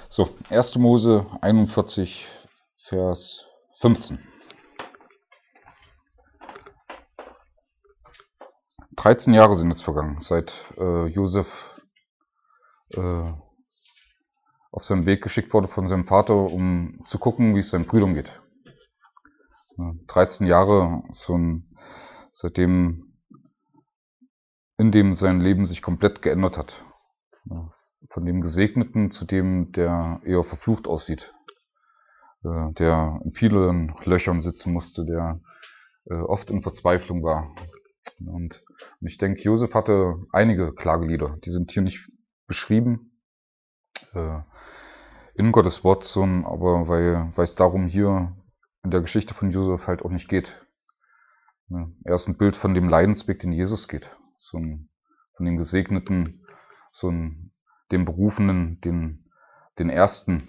So, 1. Mose 41, Vers 15. 13 Jahre sind jetzt vergangen, seit Josef auf seinen Weg geschickt wurde von seinem Vater, um zu gucken, wie es seinen Brüdern geht. 13 Jahre, seitdem, in dem sein Leben sich komplett geändert hat. Von dem Gesegneten zu dem, der eher verflucht aussieht. Der in vielen Löchern sitzen musste, der oft in Verzweiflung war. Und ich denke, Josef hatte einige Klagelieder. Die sind hier nicht beschrieben in Gottes Wort, aber weil es darum hier in der Geschichte von Josef halt auch nicht geht. Er ist ein Bild von dem Leidensweg, den Jesus geht. Von dem Gesegneten, dem Berufenen, den ersten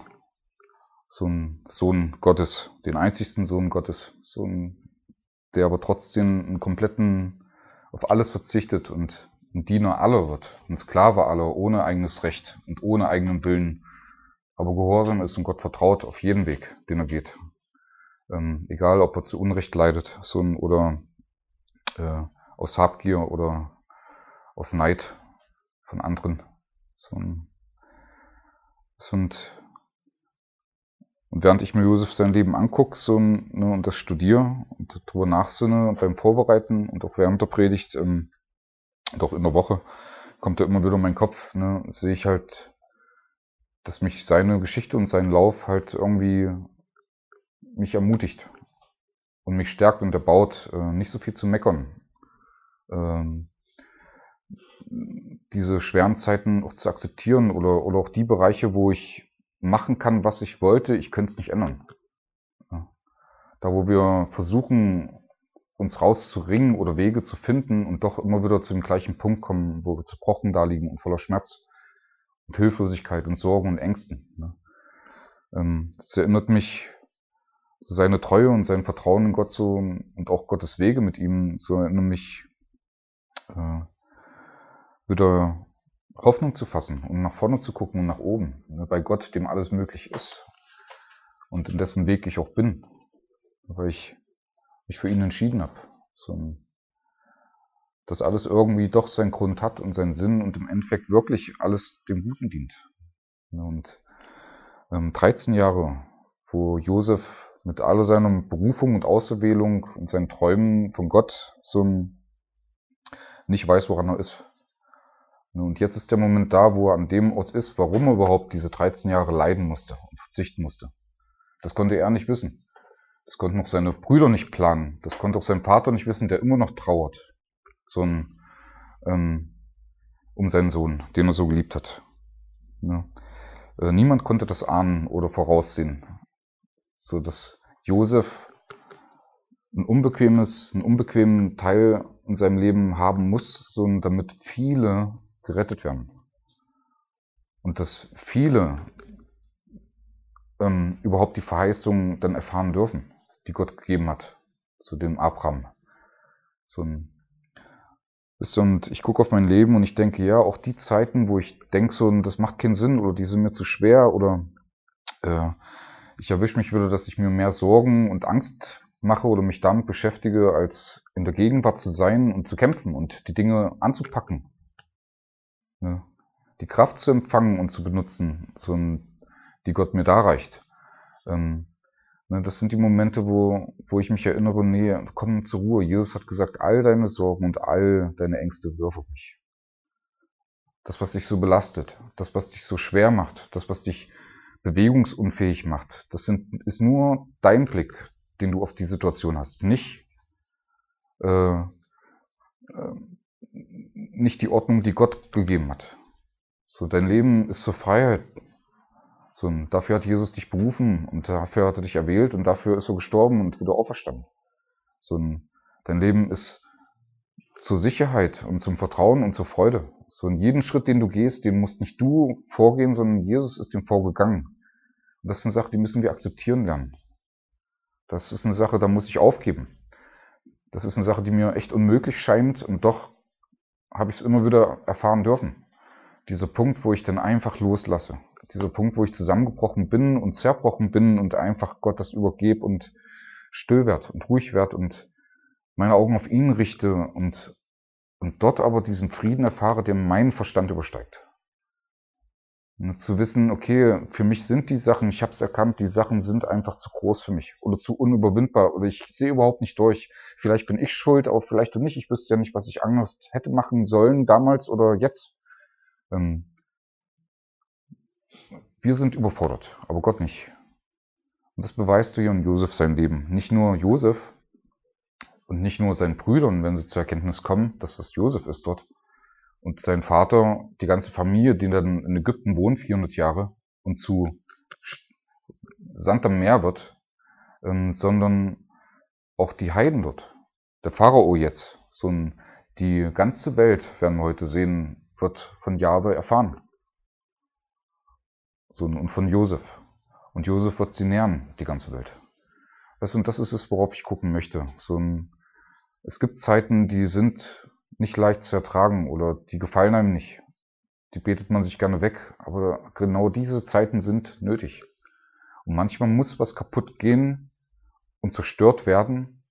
Sohn Gottes, den einzigsten Sohn Gottes, der aber trotzdem auf alles verzichtet und ein Diener aller wird, ein Sklave aller, ohne eigenes Recht und ohne eigenen Willen, aber gehorsam ist und Gott vertraut auf jeden Weg, den er geht. Egal, ob er zu Unrecht leidet, oder aus Habgier oder aus Neid von anderen. Und während ich mir Josef sein Leben angucke und das studiere und darüber nachsinne beim Vorbereiten und auch während der Predigt und auch in der Woche, kommt da immer wieder in meinen Kopf, sehe ich halt, dass mich seine Geschichte und sein Lauf halt irgendwie mich ermutigt und mich stärkt und erbaut, nicht so viel zu meckern. Diese schweren Zeiten auch zu akzeptieren oder auch die Bereiche, wo ich machen kann, was ich wollte, ich könnte es nicht ändern. Da, wo wir versuchen, uns rauszuringen oder Wege zu finden und doch immer wieder zu dem gleichen Punkt kommen, wo wir zerbrochen da liegen und voller Schmerz und Hilflosigkeit und Sorgen und Ängsten. Das erinnert mich, seine Treue und sein Vertrauen in Gott und auch Gottes Wege mit ihm, erinnert mich, wieder Hoffnung zu fassen und nach vorne zu gucken und nach oben, bei Gott, dem alles möglich ist und in dessen Weg ich auch bin, weil ich mich für ihn entschieden habe. Dass alles irgendwie doch seinen Grund hat und seinen Sinn und im Endeffekt wirklich alles dem Guten dient. Und 13 Jahre, wo Josef mit aller seiner Berufung und Auserwählung und seinen Träumen von Gott nicht weiß, woran er ist. Und jetzt ist der Moment da, wo er an dem Ort ist, warum er überhaupt diese 13 Jahre leiden musste und verzichten musste. Das konnte er nicht wissen. Das konnten auch seine Brüder nicht planen. Das konnte auch sein Vater nicht wissen, der immer noch trauert. Um seinen Sohn, den er so geliebt hat. Niemand konnte das ahnen oder voraussehen. Dass Josef einen unbequemen Teil in seinem Leben haben muss, damit viele gerettet werden. Und dass viele überhaupt die Verheißung dann erfahren dürfen, die Gott gegeben hat, zu dem Abraham. Und ich gucke auf mein Leben und ich denke, ja, auch die Zeiten, wo ich denke, das macht keinen Sinn oder die sind mir zu schwer oder ich erwische mich wieder, dass ich mir mehr Sorgen und Angst mache oder mich damit beschäftige, als in der Gegenwart zu sein und zu kämpfen und die Dinge anzupacken. Die Kraft zu empfangen und zu benutzen, die Gott mir darreicht. Das sind die Momente, wo ich mich erinnere, nee, komm zur Ruhe. Jesus hat gesagt, all deine Sorgen und all deine Ängste wirf auf mich. Das, was dich so belastet, das, was dich so schwer macht, das, was dich bewegungsunfähig macht, ist nur dein Blick, den du auf die Situation hast. Nicht die Ordnung, die Gott gegeben hat. Dein Leben ist zur Freiheit. Dafür hat Jesus dich berufen und dafür hat er dich erwählt und dafür ist er gestorben und wieder auferstanden. Dein Leben ist zur Sicherheit und zum Vertrauen und zur Freude. Jeden Schritt, den du gehst, den musst nicht du vorgehen, sondern Jesus ist dem vorgegangen. Und das ist eine Sache, die müssen wir akzeptieren lernen. Das ist eine Sache, da muss ich aufgeben. Das ist eine Sache, die mir echt unmöglich scheint und doch habe ich es immer wieder erfahren dürfen. Dieser Punkt, wo ich dann einfach loslasse. dieser Punkt, wo ich zusammengebrochen bin und zerbrochen bin und einfach Gott das übergebe und still werd und ruhig werd und meine Augen auf ihn richte und dort aber diesen Frieden erfahre, der meinen Verstand übersteigt. Zu wissen, okay, für mich sind die Sachen, ich habe es erkannt, die Sachen sind einfach zu groß für mich oder zu unüberwindbar oder ich sehe überhaupt nicht durch. Vielleicht bin ich schuld, aber vielleicht auch nicht. Ich wüsste ja nicht, was ich anders hätte machen sollen, damals oder jetzt. Wir sind überfordert, aber Gott nicht. Und das beweist hier in Josef sein Leben. Nicht nur Josef und nicht nur seinen Brüdern, wenn sie zur Erkenntnis kommen, dass das Josef ist dort, und sein Vater, die ganze Familie, die dann in Ägypten wohnt, 400 Jahre, und zu Sand am Meer wird, sondern auch die Heiden dort. Der Pharao jetzt, die ganze Welt, werden wir heute sehen, wird von Jahwe erfahren. Und von Josef. Und Josef wird sie nähren, die ganze Welt. Und das ist es, worauf ich gucken möchte. Es gibt Zeiten, die sind nicht leicht zu ertragen oder die gefallen einem nicht. Die betet man sich gerne weg, aber genau diese Zeiten sind nötig. Und manchmal muss was kaputt gehen und zerstört werden,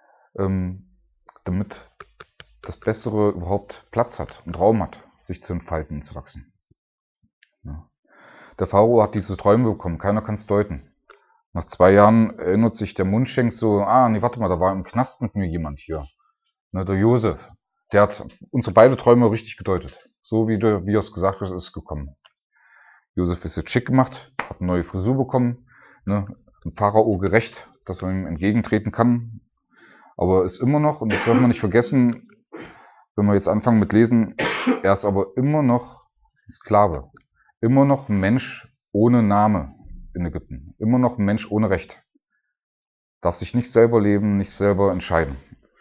damit das Bessere überhaupt Platz hat und Raum hat, sich zu entfalten und zu wachsen. Ja. Der Pharao hat diese Träume bekommen, keiner kann es deuten. Nach 2 Jahren erinnert sich der Mundschenk so, nee, warte mal, da war im Knast mit mir jemand hier. Der Josef, der hat unsere beide Träume richtig gedeutet. So wie er es gesagt hat, ist es gekommen. Josef ist jetzt schick gemacht, hat eine neue Frisur bekommen, dem Pharao gerecht, dass man ihm entgegentreten kann. Aber ist immer noch, und das darf man nicht vergessen, wenn wir jetzt anfangen mit Lesen, er ist aber immer noch ein Sklave. Immer noch ein Mensch ohne Name in Ägypten. Immer noch ein Mensch ohne Recht. Darf sich nicht selber leben, nicht selber entscheiden.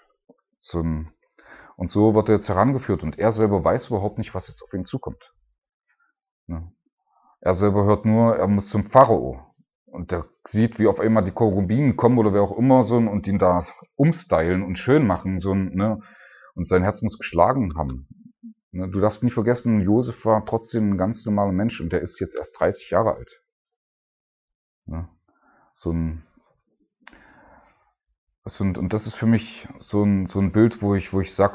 Und so wird er jetzt herangeführt und er selber weiß überhaupt nicht, was jetzt auf ihn zukommt. Er selber hört nur, er muss zum Pharao. Und er sieht, wie auf einmal die Cherubinen kommen oder wer auch immer und ihn da umstylen und schön machen. Und sein Herz muss geschlagen haben. Du darfst nicht vergessen, Josef war trotzdem ein ganz normaler Mensch und der ist jetzt erst 30 Jahre alt. Und das ist für mich so ein Bild, wo ich sage,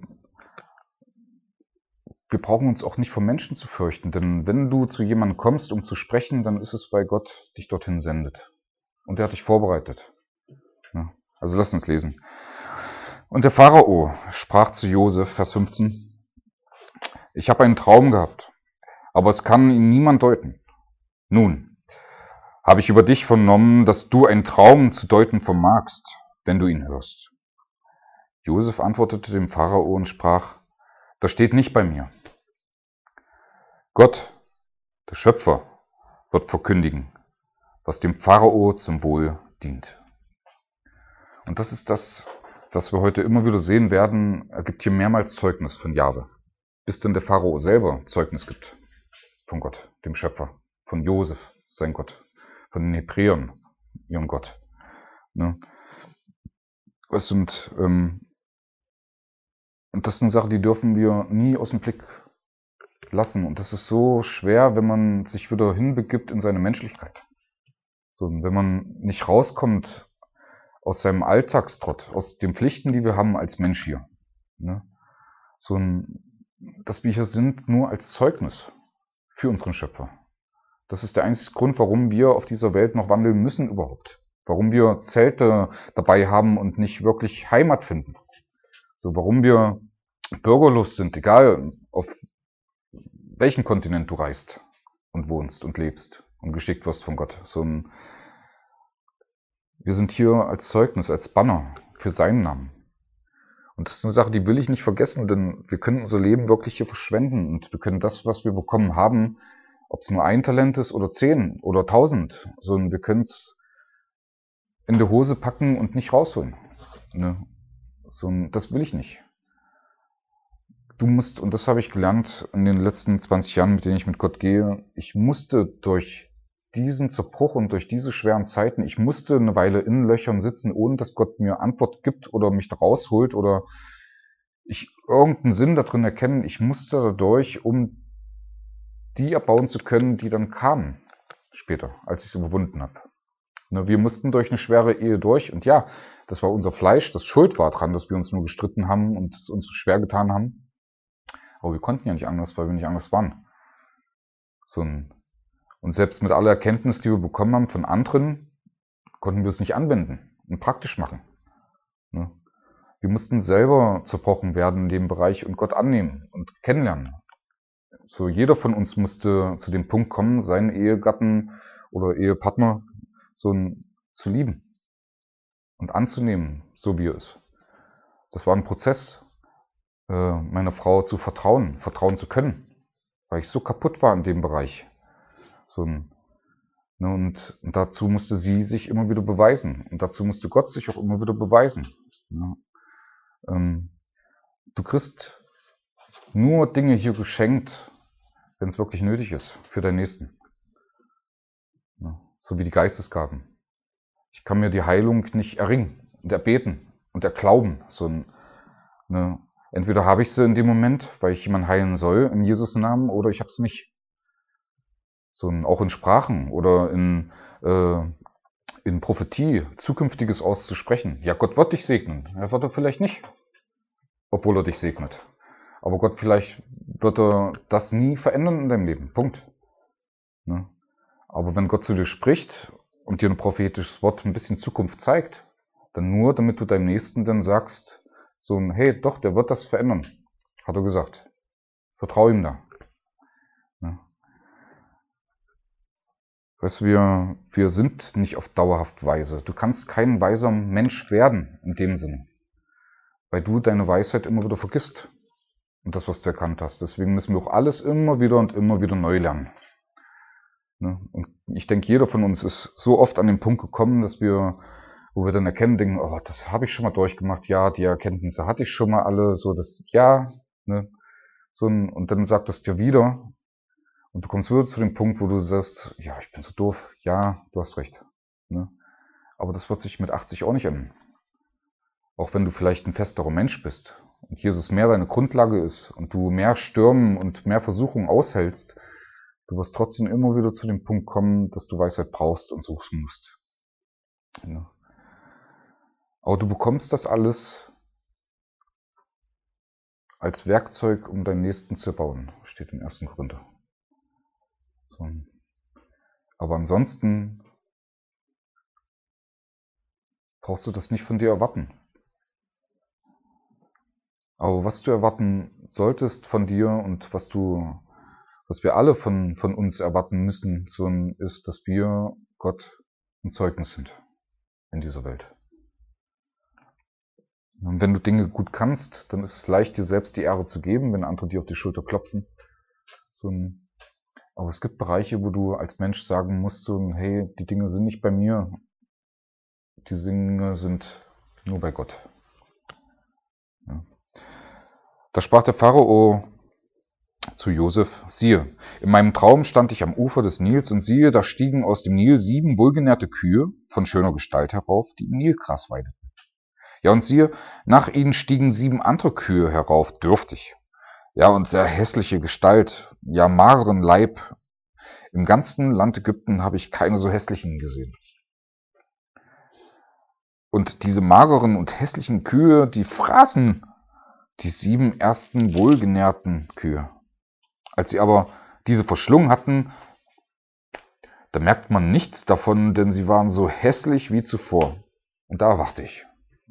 wir brauchen uns auch nicht vor Menschen zu fürchten, denn wenn du zu jemandem kommst, um zu sprechen, dann ist es, weil Gott dich dorthin sendet. Und er hat dich vorbereitet. Also lass uns lesen. Und der Pharao sprach zu Josef, Vers 15, ich habe einen Traum gehabt, aber es kann ihn niemand deuten. Nun, habe ich über dich vernommen, dass du einen Traum zu deuten vermagst, wenn du ihn hörst. Josef antwortete dem Pharao und sprach, das steht nicht bei mir. Gott, der Schöpfer, wird verkündigen, was dem Pharao zum Wohl dient. Und das ist das, was wir heute immer wieder sehen werden. Er gibt hier mehrmals Zeugnis von Jahwe, bis dann der Pharao selber Zeugnis gibt von Gott, dem Schöpfer, von Josef, sein Gott, von den Hebräern, ihrem Gott. Und das sind Sachen, die dürfen wir nie aus dem Blick lassen. Und das ist so schwer, wenn man sich wieder hinbegibt in seine Menschlichkeit. Wenn man nicht rauskommt aus seinem Alltagstrott, aus den Pflichten, die wir haben als Mensch hier. Dass wir hier sind, nur als Zeugnis für unseren Schöpfer. Das ist der einzige Grund, warum wir auf dieser Welt noch wandeln müssen überhaupt. Warum wir Zelte dabei haben und nicht wirklich Heimat finden. Warum wir bürgerlos sind, egal auf welchen Kontinent du reist und wohnst und lebst und geschickt wirst von Gott. Wir sind hier als Zeugnis, als Banner für seinen Namen. Und das ist eine Sache, die will ich nicht vergessen, denn wir können unser Leben wirklich hier verschwenden und wir können das, was wir bekommen haben, ob es nur 1 Talent ist oder 10 oder 1000, wir können es in die Hose packen und nicht rausholen. Das will ich nicht. Du musst, und das habe ich gelernt in den letzten 20 Jahren, mit denen ich mit Gott gehe, ich musste durch diesen Zerbruch und durch diese schweren Zeiten, ich musste eine Weile in Löchern sitzen, ohne dass Gott mir Antwort gibt oder mich da rausholt oder ich irgendeinen Sinn da drin erkennen. Ich musste dadurch, um die erbauen zu können, die dann kamen später, als ich es überwunden habe. Wir mussten durch eine schwere Ehe durch und ja, das war unser Fleisch, das schuld war dran, dass wir uns nur gestritten haben und es uns so schwer getan haben. Aber wir konnten ja nicht anders, weil wir nicht anders waren. Und selbst mit aller Erkenntnis, die wir bekommen haben von anderen, konnten wir es nicht anwenden und praktisch machen. Wir mussten selber zerbrochen werden in dem Bereich und Gott annehmen und kennenlernen. So, jeder von uns musste zu dem Punkt kommen, seinen Ehegatten oder Ehepartner zu lieben und anzunehmen, so wie er ist. Das war ein Prozess, meiner Frau zu vertrauen zu können, weil ich so kaputt war in dem Bereich. Und dazu musste sie sich immer wieder beweisen. Und dazu musste Gott sich auch immer wieder beweisen. Du kriegst nur Dinge hier geschenkt, wenn es wirklich nötig ist, für deinen Nächsten. So wie die Geistesgaben. Ich kann mir die Heilung nicht erringen und erbeten und erglauben. Entweder habe ich sie in dem Moment, weil ich jemanden heilen soll, in Jesus' Namen, oder ich habe es nicht. Auch in Sprachen oder in Prophetie, Zukünftiges auszusprechen. Ja, Gott wird dich segnen. Er wird er vielleicht nicht, obwohl er dich segnet. Aber Gott vielleicht wird er das nie verändern in deinem Leben. Punkt. Aber wenn Gott zu dir spricht und dir ein prophetisches Wort ein bisschen Zukunft zeigt, dann nur, damit du deinem Nächsten dann sagst, hey, doch, der wird das verändern, hat er gesagt. Vertrau ihm da. Weißt du, wir sind nicht auf dauerhaft weise. Du kannst kein weiser Mensch werden, in dem Sinne. Weil du deine Weisheit immer wieder vergisst. Und das, was du erkannt hast. Deswegen müssen wir auch alles immer wieder neu lernen. Und ich denke, jeder von uns ist so oft an den Punkt gekommen, wo wir dann erkennen, denken, oh, das habe ich schon mal durchgemacht, ja, die Erkenntnisse hatte ich schon mal alle, und dann sagt es dir wieder, und du kommst wieder zu dem Punkt, wo du sagst, ja, ich bin so doof, ja, du hast recht. Aber das wird sich mit 80 auch nicht ändern. Auch wenn du vielleicht ein festerer Mensch bist und Jesus mehr deine Grundlage ist und du mehr Stürmen und mehr Versuchungen aushältst, du wirst trotzdem immer wieder zu dem Punkt kommen, dass du Weisheit brauchst und suchen musst. Aber du bekommst das alles als Werkzeug, um deinen Nächsten zu erbauen, steht im 1. Korinther. Aber ansonsten brauchst du das nicht von dir erwarten. Aber was du erwarten solltest von dir und was wir alle von uns erwarten müssen, ist, dass wir Gott ein Zeugnis sind in dieser Welt. Und wenn du Dinge gut kannst, dann ist es leicht, dir selbst die Ehre zu geben, wenn andere dir auf die Schulter klopfen. Aber es gibt Bereiche, wo du als Mensch sagen musst, hey, die Dinge sind nicht bei mir, die Dinge sind nur bei Gott. Ja. Da sprach der Pharao zu Josef, siehe, in meinem Traum stand ich am Ufer des Nils und siehe, da stiegen aus dem Nil 7 wohlgenährte Kühe von schöner Gestalt herauf, die im Nilgras weideten. Ja, und siehe, nach ihnen stiegen 7 andere Kühe herauf, dürftig. Ja, und sehr hässliche Gestalt, ja, mageren Leib. Im ganzen Land Ägypten habe ich keine so hässlichen gesehen. Und diese mageren und hässlichen Kühe, die fraßen die 7 ersten wohlgenährten Kühe. Als sie aber diese verschlungen hatten, da merkt man nichts davon, denn sie waren so hässlich wie zuvor. Und da erwachte ich.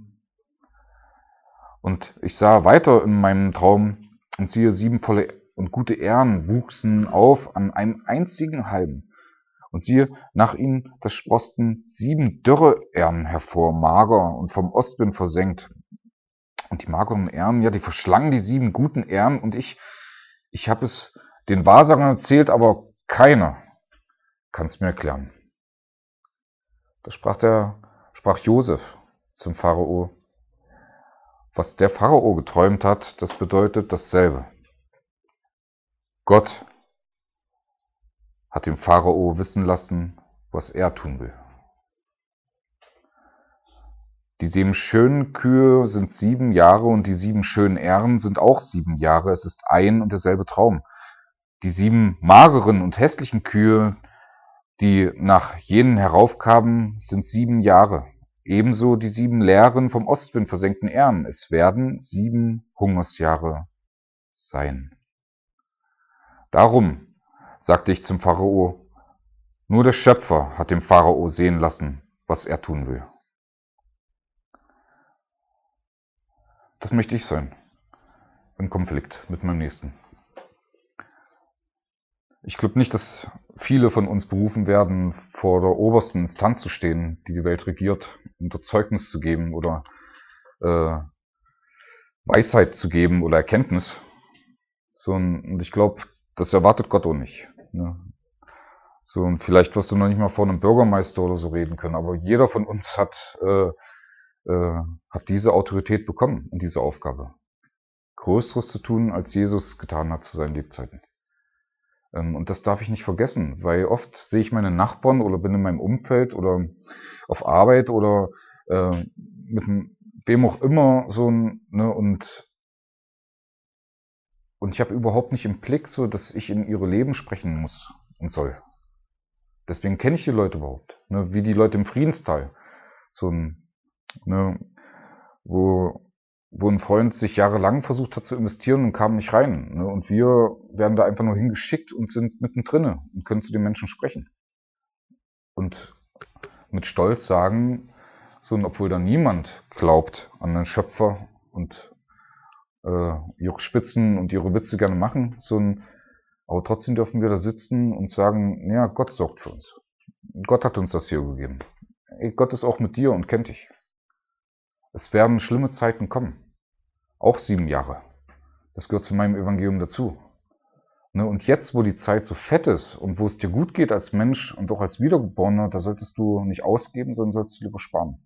Und ich sah weiter in meinem Traum und siehe, 7 volle und gute Ähren wuchsen auf an einem einzigen Halm. Und siehe, nach ihnen, da sproßten 7 dürre Ähren hervor, mager und vom Ostwind versenkt. Und die mageren Ähren, ja, die verschlangen die 7 guten Ähren, und ich habe es den Wahrsagern erzählt, aber keiner kann es mir erklären. Da sprach Josef zum Pharao, was der Pharao geträumt hat, das bedeutet dasselbe. Gott hat dem Pharao wissen lassen, was er tun will. Die 7 schönen Kühe sind 7 Jahre und die 7 schönen Ähren sind auch 7 Jahre. Es ist ein und derselbe Traum. Die 7 mageren und hässlichen Kühe, die nach jenen heraufkamen, sind 7 Jahre. Ebenso die 7 leeren, vom Ostwind versenkten Ähren. Es werden 7 Hungersjahre sein. Darum sagte ich zum Pharao, nur der Schöpfer hat dem Pharao sehen lassen, was er tun will. Das möchte ich sein, im Konflikt mit meinem Nächsten. Ich glaube nicht, dass viele von uns berufen werden, vor der obersten Instanz zu stehen, die die Welt regiert, um dort Zeugnis zu geben oder Weisheit zu geben oder Erkenntnis. Und ich glaube, das erwartet Gott auch nicht. Ne? So, und vielleicht wirst du noch nicht mal vor einem Bürgermeister oder so reden können, aber jeder von uns hat diese Autorität bekommen und diese Aufgabe. Größeres zu tun, als Jesus getan hat zu seinen Lebzeiten. Und das darf ich nicht vergessen, weil oft sehe ich meine Nachbarn oder bin in meinem Umfeld oder auf Arbeit oder mit wem auch immer so ne, und ich habe überhaupt nicht im Blick, so dass ich in ihre Leben sprechen muss und soll. Deswegen kenne ich die Leute überhaupt, ne, wie die Leute im Friedenstal, so ne, wo ein Freund sich jahrelang versucht hat zu investieren und kam nicht rein. Ne? Und wir werden da einfach nur hingeschickt und sind mittendrin und können zu den Menschen sprechen. Und mit Stolz sagen, so, obwohl da niemand glaubt an den Schöpfer und ihre Spitzen und ihre Witze gerne machen, aber trotzdem dürfen wir da sitzen und sagen, ja, Gott sorgt für uns. Gott hat uns das hier gegeben. Ey, Gott ist auch mit dir und kennt dich. Es werden schlimme Zeiten kommen. Auch 7 Jahre. Das gehört zu meinem Evangelium dazu. Ne, und jetzt, wo die Zeit so fett ist und wo es dir gut geht als Mensch und auch als Wiedergeborener, da solltest du nicht ausgeben, sondern solltest du lieber sparen.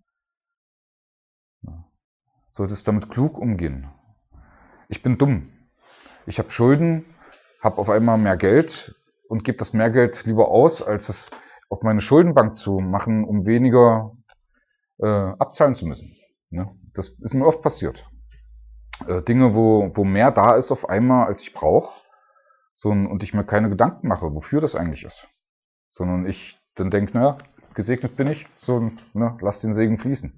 Solltest damit klug umgehen. Ich bin dumm. Ich habe Schulden, habe auf einmal mehr Geld und gebe das mehr Geld lieber aus, als es auf meine Schuldenbank zu machen, um weniger abzahlen zu müssen. Ne? Das ist mir oft passiert. Dinge, wo mehr da ist auf einmal, als ich brauche, und ich mir keine Gedanken mache, wofür das eigentlich ist. Sondern ich dann denke, naja, gesegnet bin ich, ne, lass den Segen fließen.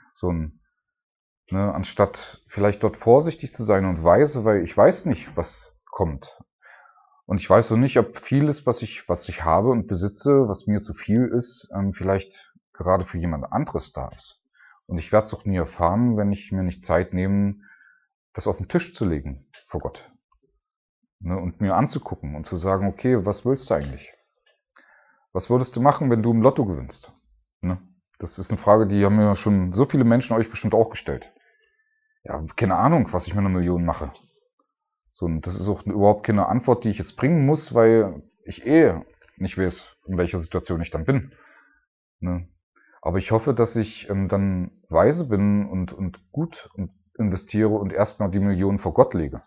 Ne, anstatt vielleicht dort vorsichtig zu sein und weise, weil ich weiß nicht, was kommt. Und ich weiß so nicht, ob vieles, was ich habe und besitze, was mir zu viel ist, vielleicht gerade für jemand anderes da ist. Und ich werde es auch nie erfahren, wenn ich mir nicht Zeit nehme, das auf den Tisch zu legen vor Gott. Ne, und mir anzugucken und zu sagen, okay, was willst du eigentlich? Was würdest du machen, wenn du im Lotto gewinnst? Ne? Das ist eine Frage, die haben mir schon so viele Menschen euch bestimmt auch gestellt. Ja, keine Ahnung, was ich mit 1 Million mache. Und das ist auch überhaupt keine Antwort, die ich jetzt bringen muss, weil ich nicht weiß, in welcher Situation ich dann bin. Ne? Aber ich hoffe, dass ich dann weise bin und gut investiere und erstmal die Millionen vor Gott lege.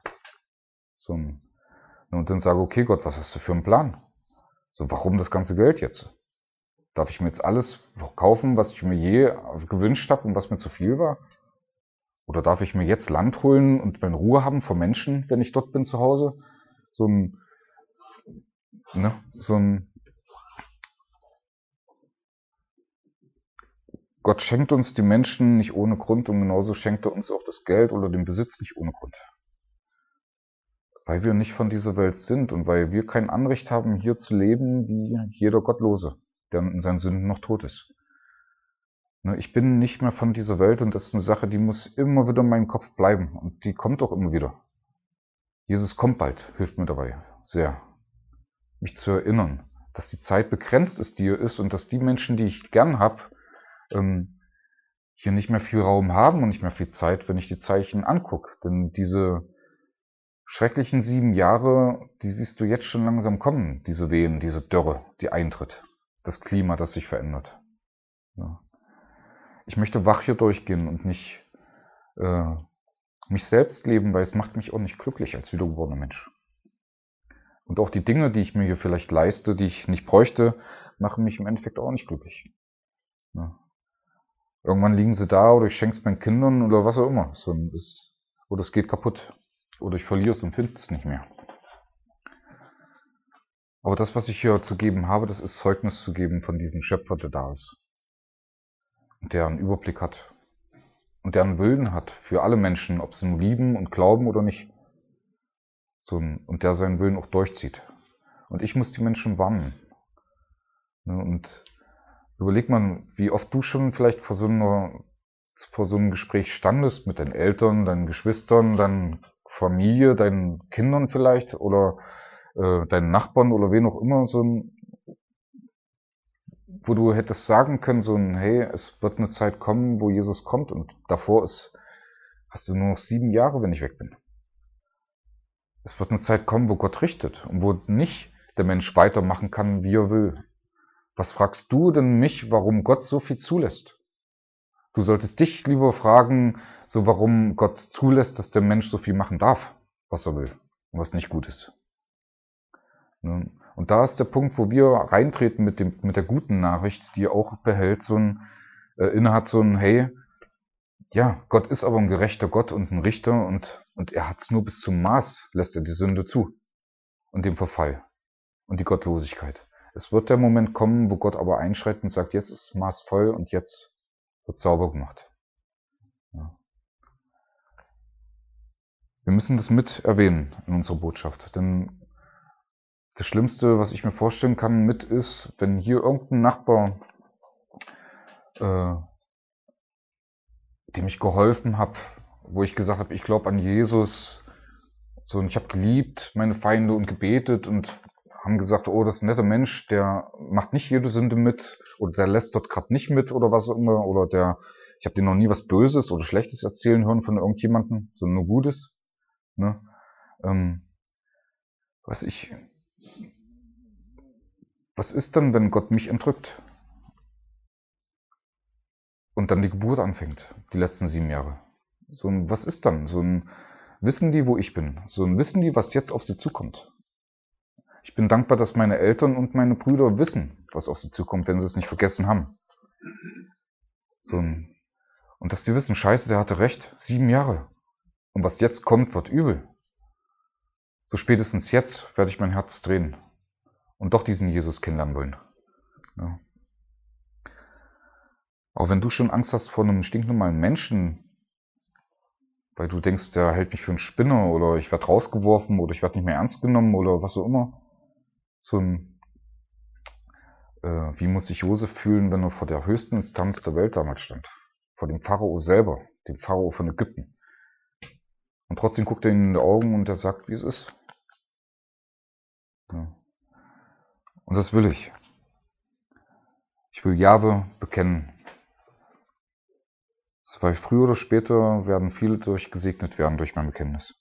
Und dann sage, okay Gott, was hast du für einen Plan? Warum das ganze Geld jetzt? Darf ich mir jetzt alles kaufen, was ich mir je gewünscht habe und was mir zu viel war? Oder darf ich mir jetzt Land holen und meine Ruhe haben vor Menschen, wenn ich dort bin zu Hause? Gott schenkt uns die Menschen nicht ohne Grund und genauso schenkt er uns auch das Geld oder den Besitz nicht ohne Grund. Weil wir nicht von dieser Welt sind und weil wir kein Anrecht haben, hier zu leben wie jeder Gottlose, der in seinen Sünden noch tot ist. Ich bin nicht mehr von dieser Welt und das ist eine Sache, die muss immer wieder in meinem Kopf bleiben und die kommt auch immer wieder. Jesus kommt bald, hilft mir dabei sehr, mich zu erinnern, dass die Zeit begrenzt ist, die hier ist und dass die Menschen, die ich gern habe, hier nicht mehr viel Raum haben und nicht mehr viel Zeit, wenn ich die Zeichen angucke. Denn diese schrecklichen 7 Jahre, die siehst du jetzt schon langsam kommen, diese Wehen, diese Dürre, die eintritt, das Klima, das sich verändert. Ja. Ich möchte wach hier durchgehen und nicht mich selbst leben, weil es macht mich auch nicht glücklich als wiedergeborener Mensch. Und auch die Dinge, die ich mir hier vielleicht leiste, die ich nicht bräuchte, machen mich im Endeffekt auch nicht glücklich. Ja. Irgendwann liegen sie da oder ich schenke es meinen Kindern oder was auch immer. Oder es geht kaputt. Oder ich verliere es und finde es nicht mehr. Aber das, was ich hier zu geben habe, das ist Zeugnis zu geben von diesem Schöpfer, der da ist. Und der einen Überblick hat. Und der einen Willen hat für alle Menschen, ob sie ihn lieben und glauben oder nicht. Und der seinen Willen auch durchzieht. Und ich muss die Menschen warnen. Und überleg mal, wie oft du schon vielleicht vor so einem Gespräch standest mit deinen Eltern, deinen Geschwistern, deiner Familie, deinen Kindern vielleicht oder deinen Nachbarn oder wen auch immer, wo du hättest sagen können, hey, es wird eine Zeit kommen, wo Jesus kommt und davor hast du nur noch 7 Jahre, wenn ich weg bin. Es wird eine Zeit kommen, wo Gott richtet und wo nicht der Mensch weitermachen kann, wie er will. Was fragst du denn mich, warum Gott so viel zulässt? Du solltest dich lieber fragen, warum Gott zulässt, dass der Mensch so viel machen darf, was er will und was nicht gut ist. Und da ist der Punkt, wo wir reintreten mit der guten Nachricht, die auch behält, innehat hey, ja, Gott ist aber ein gerechter Gott und ein Richter und er hat's nur bis zum Maß, lässt er die Sünde zu und den Verfall und die Gottlosigkeit. Es wird der Moment kommen, wo Gott aber einschreitet und sagt, jetzt ist das Maß voll und jetzt wird sauber gemacht. Ja. Wir müssen das mit erwähnen in unserer Botschaft, denn das Schlimmste, was ich mir vorstellen kann, ist, wenn hier irgendein Nachbar, dem ich geholfen habe, wo ich gesagt habe, ich glaube an Jesus, und ich habe geliebt meine Feinde und gebetet und haben gesagt, oh, das ist ein netter Mensch, der macht nicht jede Sünde mit oder der lässt dort gerade nicht mit oder was auch immer oder ich habe dir noch nie was Böses oder Schlechtes erzählen hören von irgendjemandem, sondern nur Gutes. Ne? Was ist dann, wenn Gott mich entrückt? Und dann die Geburt anfängt, die letzten 7 Jahre. Was ist dann? Wissen die, wo ich bin? Wissen die, was jetzt auf sie zukommt? Ich bin dankbar, dass meine Eltern und meine Brüder wissen, was auf sie zukommt, wenn sie es nicht vergessen haben. Und dass die wissen, scheiße, der hatte recht, 7 Jahre. Und was jetzt kommt, wird übel. So spätestens jetzt werde ich mein Herz drehen und doch diesen Jesus kennenlernen wollen. Ja. Auch wenn du schon Angst hast vor einem stinknormalen Menschen, weil du denkst, der hält mich für einen Spinner oder ich werde rausgeworfen oder ich werde nicht mehr ernst genommen oder was auch immer. Wie muss sich Josef fühlen, wenn er vor der höchsten Instanz der Welt damals stand? Vor dem Pharao selber, dem Pharao von Ägypten. Und trotzdem guckt er ihm in die Augen und er sagt, wie es ist. Ja. Und das will ich. Ich will Jahwe bekennen. Weil früher oder später werden viele gesegnet werden durch mein Bekenntnis.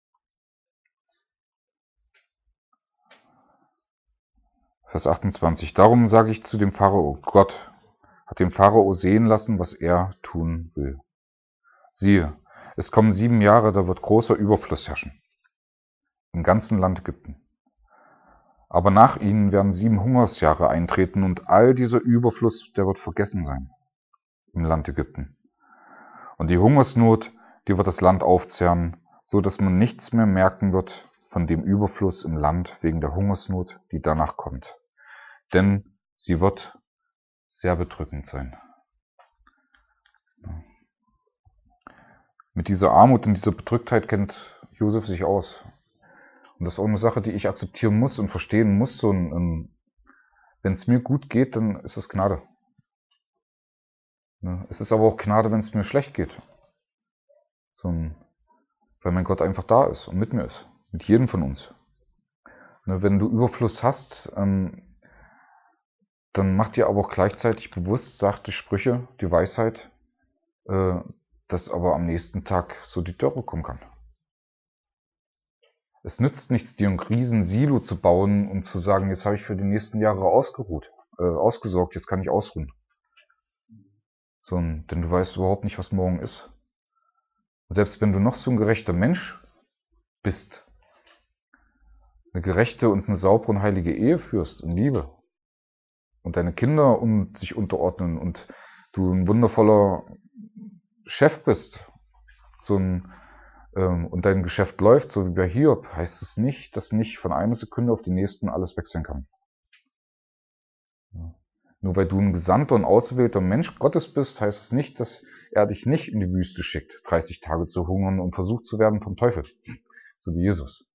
Vers 28. Darum sage ich zu dem Pharao, Gott hat den Pharao sehen lassen, was er tun will. Siehe, es kommen 7 Jahre, da wird großer Überfluss herrschen. Im ganzen Land Ägypten. Aber nach ihnen werden 7 Hungersjahre eintreten und all dieser Überfluss, der wird vergessen sein. Im Land Ägypten. Und die Hungersnot, die wird das Land aufzehren, so dass man nichts mehr merken wird von dem Überfluss im Land wegen der Hungersnot, die danach kommt. Denn sie wird sehr bedrückend sein. Mit dieser Armut und dieser Bedrücktheit kennt Josef sich aus. Und das ist auch eine Sache, die ich akzeptieren muss und verstehen muss. Wenn es mir gut geht, dann ist es Gnade. Es ist aber auch Gnade, wenn es mir schlecht geht. Weil mein Gott einfach da ist und mit mir ist. Mit jedem von uns. Wenn du Überfluss hast, dann mach dir aber auch gleichzeitig bewusst, sagt die Sprüche, die Weisheit, dass aber am nächsten Tag so die Dürre kommen kann. Es nützt nichts, dir ein riesen Silo zu bauen und zu sagen, jetzt habe ich für die nächsten Jahre ausgesorgt, jetzt kann ich ausruhen. Denn du weißt überhaupt nicht, was morgen ist. Und selbst wenn du noch so ein gerechter Mensch bist, eine gerechte und eine saubere und heilige Ehe führst in Liebe und deine Kinder sich unterordnen und du ein wundervoller Chef bist, und dein Geschäft läuft, so wie bei Hiob, heißt es nicht, dass nicht von einer Sekunde auf die nächsten alles wechseln kann. Ja. Nur weil du ein gesandter und auserwählter Mensch Gottes bist, heißt es nicht, dass er dich nicht in die Wüste schickt, 30 Tage zu hungern und versucht zu werden vom Teufel, so wie Jesus.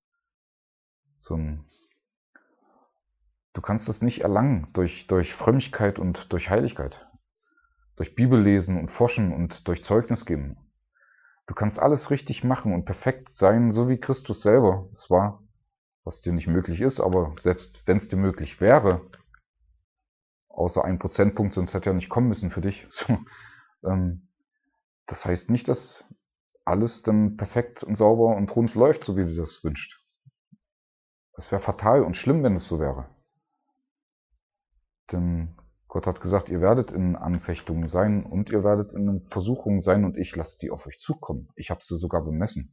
Du kannst das nicht erlangen durch Frömmigkeit und durch Heiligkeit, durch Bibellesen und Forschen und durch Zeugnis geben. Du kannst alles richtig machen und perfekt sein, so wie Christus selber. Zwar, was dir nicht möglich ist, aber selbst wenn es dir möglich wäre, außer 1 Prozentpunkt, sonst hätte er nicht kommen müssen für dich. Das heißt nicht, dass alles dann perfekt und sauber und rund läuft, so wie du das wünschst. Es wäre fatal und schlimm, wenn es so wäre. Denn Gott hat gesagt, ihr werdet in Anfechtungen sein und ihr werdet in Versuchungen sein und ich lasse die auf euch zukommen. Ich habe sie sogar bemessen.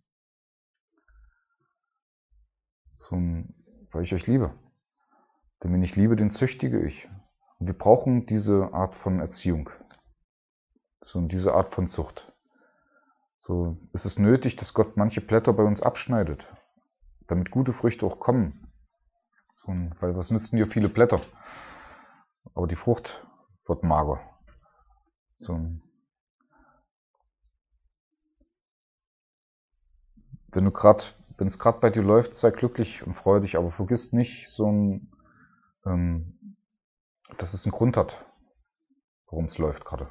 Weil ich euch liebe. Denn wen ich liebe, den züchtige ich. Und wir brauchen diese Art von Erziehung. Diese Art von Zucht. Es ist nötig, dass Gott manche Blätter bei uns abschneidet, damit gute Früchte auch kommen. Weil was nützen dir viele Blätter? Aber die Frucht wird mager. Wenn es gerade bei dir läuft, sei glücklich und freue dich, aber vergiss nicht, dass es einen Grund hat, warum es läuft gerade.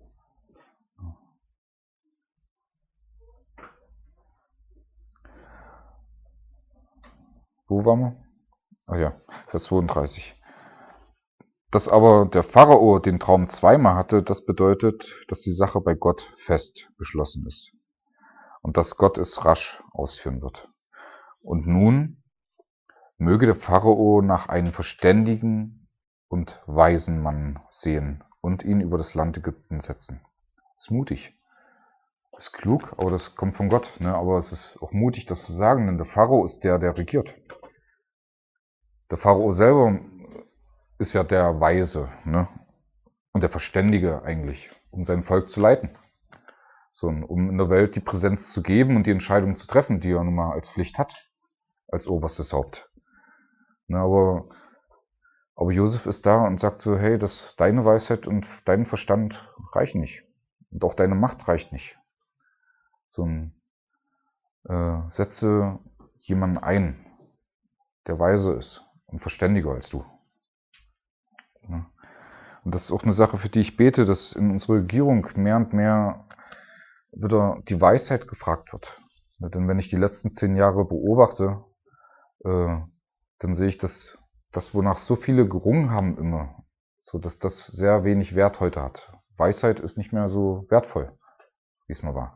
Wo waren wir? Ah ja, Vers 32. Dass aber der Pharao den Traum zweimal hatte, das bedeutet, dass die Sache bei Gott fest beschlossen ist und dass Gott es rasch ausführen wird. Und nun möge der Pharao nach einem verständigen und weisen Mann sehen und ihn über das Land Ägypten setzen. Das ist mutig. Das ist klug, aber das kommt von Gott. Ne? Aber es ist auch mutig, das zu sagen, denn der Pharao ist der regiert. Der Pharao selber ist ja der Weise, ne? Und der Verständige eigentlich, um sein Volk zu leiten. Um in der Welt die Präsenz zu geben und die Entscheidungen zu treffen, die er nun mal als Pflicht hat, als oberstes Haupt. Ne, aber Josef ist da und sagt so, hey, deine Weisheit und dein Verstand reichen nicht. Und auch deine Macht reicht nicht. Setze jemanden ein, der weise ist und verständiger als du. Ja. Und das ist auch eine Sache, für die ich bete, dass in unserer Regierung mehr und mehr wieder die Weisheit gefragt wird. Denn wenn ich die letzten 10 Jahre beobachte, dann sehe ich, dass das, wonach so viele gerungen haben immer, dass das sehr wenig Wert heute hat. Weisheit ist nicht mehr so wertvoll, wie es mal war.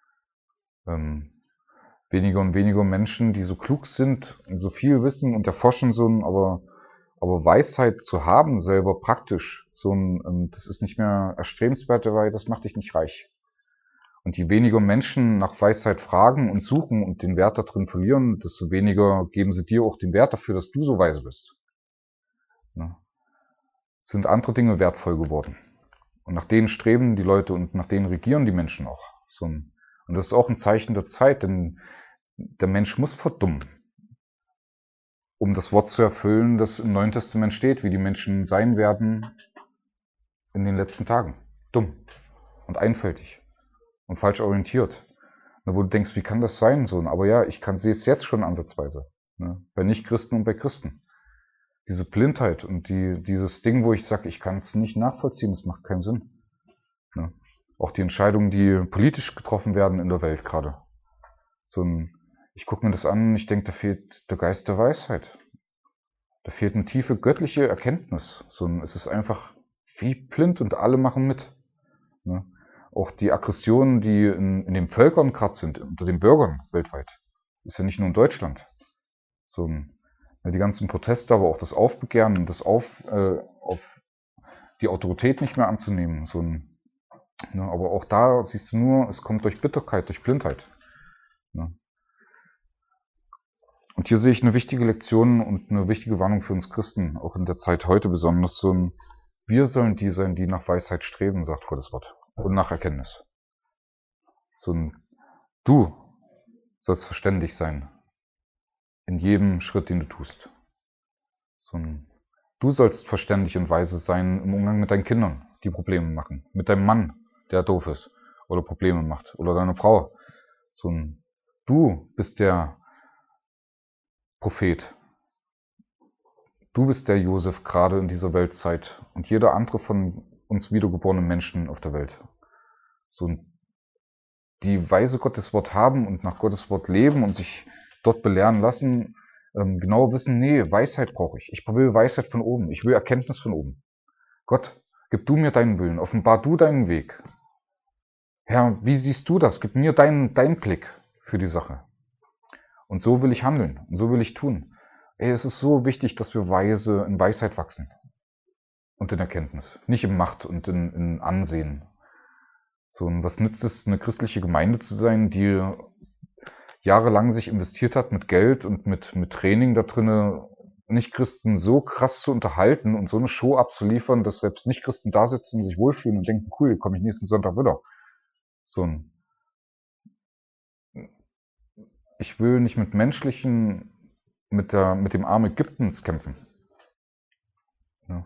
Weniger und weniger Menschen, die so klug sind und so viel wissen und erforschen aber Weisheit zu haben selber praktisch, das ist nicht mehr erstrebenswert, weil das macht dich nicht reich. Und je weniger Menschen nach Weisheit fragen und suchen und den Wert darin verlieren, desto weniger geben sie dir auch den Wert dafür, dass du so weise bist. Ja. Sind andere Dinge wertvoll geworden. Und nach denen streben die Leute und nach denen regieren die Menschen auch. Und das ist auch ein Zeichen der Zeit, denn der Mensch muss verdummen, um das Wort zu erfüllen, das im Neuen Testament steht, wie die Menschen sein werden in den letzten Tagen. Dumm und einfältig und falsch orientiert. Wo du denkst, wie kann das sein? Aber ja, ich sehe es jetzt schon ansatzweise. Ne? Bei Nichtchristen und bei Christen. Diese Blindheit und dieses Ding, wo ich sage, ich kann es nicht nachvollziehen, das macht keinen Sinn. Ne? Auch die Entscheidungen, die politisch getroffen werden in der Welt gerade. Ich gucke mir das an und ich denke, da fehlt der Geist der Weisheit. Da fehlt eine tiefe göttliche Erkenntnis. Es ist einfach wie blind und alle machen mit. Ne? Auch die Aggressionen, die in den Völkern gerade sind, unter den Bürgern weltweit, ist ja nicht nur in Deutschland. Die ganzen Proteste, aber auch das Aufbegehren, das auf die Autorität nicht mehr anzunehmen. Aber auch da siehst du nur, es kommt durch Bitterkeit, durch Blindheit. Ne? Und hier sehe ich eine wichtige Lektion und eine wichtige Warnung für uns Christen, auch in der Zeit heute besonders. Wir sollen die sein, die nach Weisheit streben, sagt Gottes Wort, und nach Erkenntnis. Du sollst verständig sein. In jedem Schritt, den du tust. Du sollst verständig und weise sein im Umgang mit deinen Kindern, die Probleme machen. Mit deinem Mann, der doof ist oder Probleme macht. Oder deiner Frau. Du bist der Prophet. Du bist der Josef gerade in dieser Weltzeit und jeder andere von uns wiedergeborenen Menschen auf der Welt. Die weise Gottes Wort haben und nach Gottes Wort leben und sich dort belehren lassen, genau wissen, nee, Weisheit brauche ich. Ich will Weisheit von oben. Ich will Erkenntnis von oben. Gott, gib du mir deinen Willen. Offenbar du deinen Weg. Herr, wie siehst du das? Gib mir deinen Blick für die Sache. Und so will ich handeln. Und so will ich tun. Es ist so wichtig, dass wir in Weisheit wachsen. Und in Erkenntnis. Nicht in Macht und in Ansehen. Und was nützt es, eine christliche Gemeinde zu sein, die jahrelang sich investiert hat mit Geld und mit Training da drinne, Nicht-Christen so krass zu unterhalten und so eine Show abzuliefern, dass selbst Nicht-Christen da sitzen und sich wohlfühlen und denken, cool, komme ich nächsten Sonntag wieder. Ich will nicht mit mit dem Arm Ägyptens kämpfen. Ja.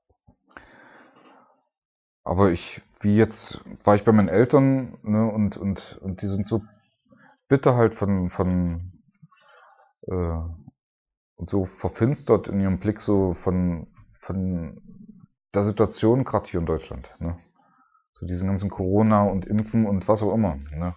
Aber wie jetzt war ich bei meinen Eltern, ne, und die sind so bitter halt und so verfinstert in ihrem Blick so von der Situation gerade hier in Deutschland, ne? So diesen ganzen Corona und Impfen und was auch immer, ne?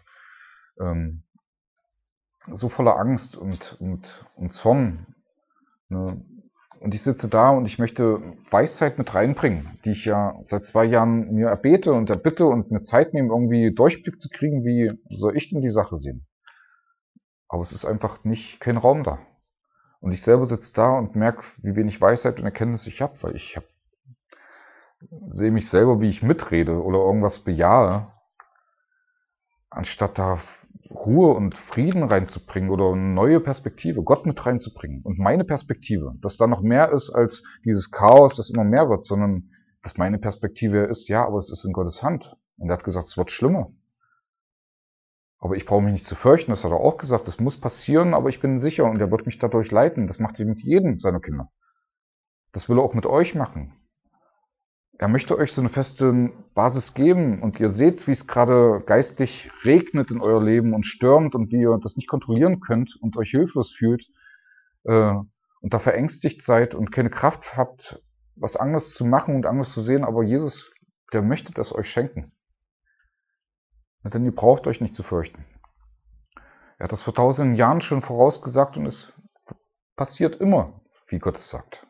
So voller Angst und Zorn, ne? Und ich sitze da und ich möchte Weisheit mit reinbringen, die ich ja seit 2 Jahren mir erbete und erbitte und mir Zeit nehme, irgendwie Durchblick zu kriegen, wie soll ich denn die Sache sehen? Aber es ist einfach kein Raum da. Und ich selber sitze da und merke, wie wenig Weisheit und Erkenntnis ich habe, weil ich sehe mich selber, wie ich mitrede oder irgendwas bejahe, anstatt da Ruhe und Frieden reinzubringen oder eine neue Perspektive, Gott mit reinzubringen und meine Perspektive, dass da noch mehr ist als dieses Chaos, das immer mehr wird, sondern dass meine Perspektive ist, ja, aber es ist in Gottes Hand. Und er hat gesagt, es wird schlimmer. Aber ich brauche mich nicht zu fürchten, das hat er auch gesagt, es muss passieren, aber ich bin sicher und er wird mich dadurch leiten. Das macht er mit jedem seiner Kinder. Das will er auch mit euch machen. Er möchte euch so eine feste Basis geben und ihr seht, wie es gerade geistig regnet in euer Leben und stürmt und wie ihr das nicht kontrollieren könnt und euch hilflos fühlt und da verängstigt seid und keine Kraft habt, was anderes zu machen und anderes zu sehen, aber Jesus, der möchte das euch schenken. Denn ihr braucht euch nicht zu fürchten. Er hat das vor 1000 Jahren schon vorausgesagt und es passiert immer, wie Gott es sagt.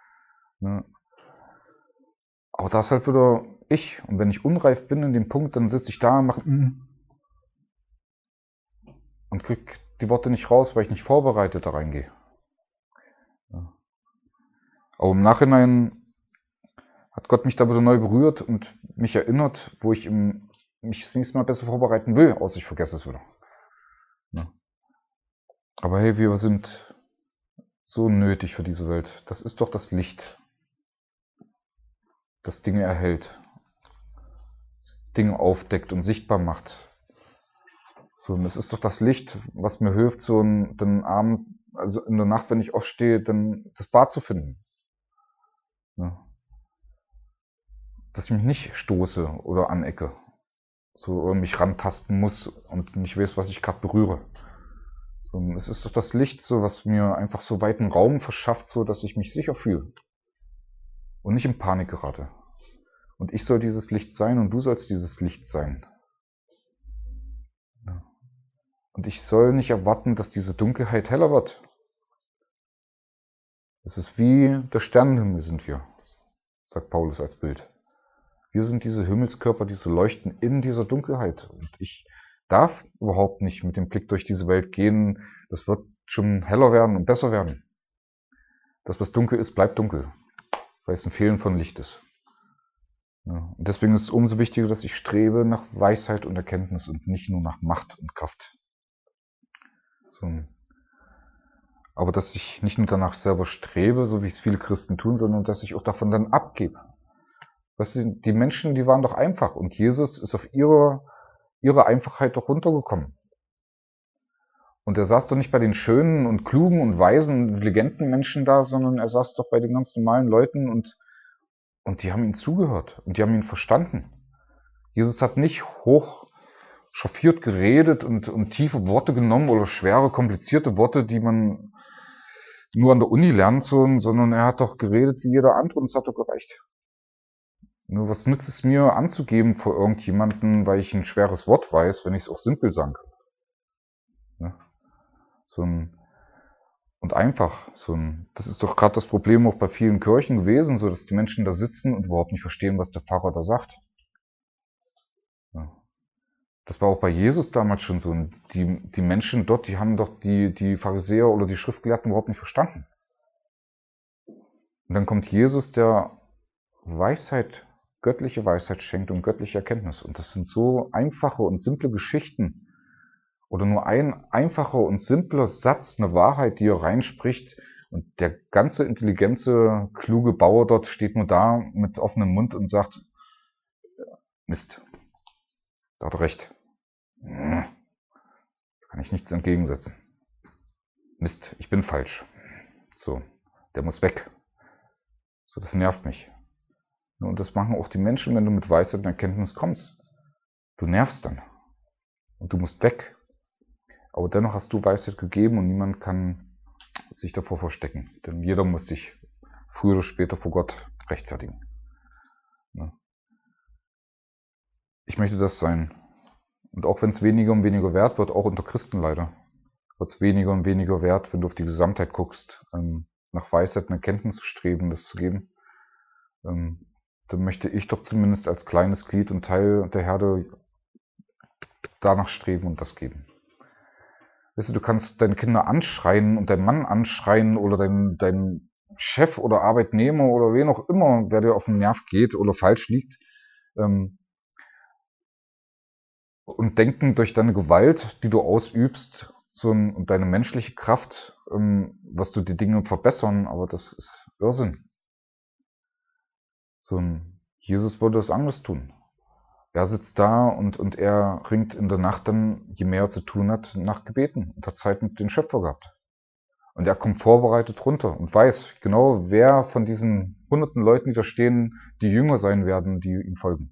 Aber da ist halt wieder ich. Und wenn ich unreif bin in dem Punkt, dann sitze ich da und mache und krieg die Worte nicht raus, weil ich nicht vorbereitet da reingehe. Ja. Aber im Nachhinein hat Gott mich da wieder neu berührt und mich erinnert, wo ich mich das nächste Mal besser vorbereiten will, außer ich vergesse es wieder. Ja. Aber hey, wir sind so nötig für diese Welt. Das ist doch das Licht, das Dinge erhält, das Dinge aufdeckt und sichtbar macht. Und es ist doch das Licht, was mir hilft, dann abends, also in der Nacht, wenn ich aufstehe, dann das Bad zu finden. Ja. Dass ich mich nicht stoße oder anecke, oder mich rantasten muss und nicht weiß, was ich gerade berühre. Es ist doch das Licht, was mir einfach so weiten Raum verschafft, dass ich mich sicher fühle und nicht in Panik gerate. Und ich soll dieses Licht sein und du sollst dieses Licht sein. Ja. Und ich soll nicht erwarten, dass diese Dunkelheit heller wird. Es ist wie der Sternenhimmel sind wir, sagt Paulus als Bild. Wir sind diese Himmelskörper, die so leuchten in dieser Dunkelheit. Und ich darf überhaupt nicht mit dem Blick durch diese Welt gehen. Das wird schon heller werden und besser werden. Das, was dunkel ist, bleibt dunkel, weil es ein Fehlen von Licht ist. Ja, und deswegen ist es umso wichtiger, dass ich strebe nach Weisheit und Erkenntnis und nicht nur nach Macht und Kraft. Aber dass ich nicht nur danach selber strebe, so wie es viele Christen tun, sondern dass ich auch davon dann abgebe. Weißt du, die Menschen, die waren doch einfach und Jesus ist auf ihre Einfachheit doch runtergekommen. Und er saß doch nicht bei den schönen und klugen und weisen und intelligenten Menschen da, sondern er saß doch bei den ganz normalen Leuten und die haben ihm zugehört und die haben ihn verstanden. Jesus hat nicht hoch chauffiert geredet und tiefe Worte genommen oder schwere, komplizierte Worte, die man nur an der Uni lernt, sondern er hat doch geredet wie jeder andere und es hat doch gereicht. Nur was nützt es mir anzugeben vor irgendjemanden, weil ich ein schweres Wort weiß, wenn ich es auch simpel sagen kann. Ne? Und einfach. Das ist doch gerade das Problem auch bei vielen Kirchen gewesen, so dass die Menschen da sitzen und überhaupt nicht verstehen, was der Pfarrer da sagt. Ja. Das war auch bei Jesus damals schon so. Und die Menschen dort, die haben doch die Pharisäer oder die Schriftgelehrten überhaupt nicht verstanden. Und dann kommt Jesus, der Weisheit, göttliche Weisheit schenkt und göttliche Erkenntnis. Und das sind so einfache und simple Geschichten. Oder nur ein einfacher und simpler Satz, eine Wahrheit, die er reinspricht. Und der ganze intelligente, kluge Bauer dort steht nur da mit offenem Mund und sagt, Mist, da hat er recht. Da kann ich nichts entgegensetzen. Mist, ich bin falsch. So, der muss weg. So, das nervt mich. Und das machen auch die Menschen, wenn du mit Weisheit und Erkenntnis kommst. Du nervst dann. Und du musst weg. Aber dennoch hast du Weisheit gegeben und niemand kann sich davor verstecken. Denn jeder muss sich früher oder später vor Gott rechtfertigen. Ich möchte das sein. Und auch wenn es weniger und weniger wert wird, auch unter Christen leider, wird es weniger und weniger wert, wenn du auf die Gesamtheit guckst, nach Weisheit und Erkenntnis zu streben, das zu geben. Dann möchte ich doch zumindest als kleines Glied und Teil der Herde danach streben und das geben. Weißt du kannst deine Kinder anschreien und deinen Mann anschreien oder deinen Chef oder Arbeitnehmer oder wen auch immer, wer dir auf den Nerv geht oder falsch liegt, und denken durch deine Gewalt, die du ausübst, und deine menschliche Kraft, was du die Dinge verbessern, aber das ist Irrsinn. Jesus würde das anders tun. Er sitzt da und er ringt in der Nacht dann, je mehr er zu tun hat, nach Gebeten und hat Zeit mit dem Schöpfer gehabt. Und er kommt vorbereitet runter und weiß genau, wer von diesen hunderten Leuten, die da stehen, die Jünger sein werden, die ihm folgen.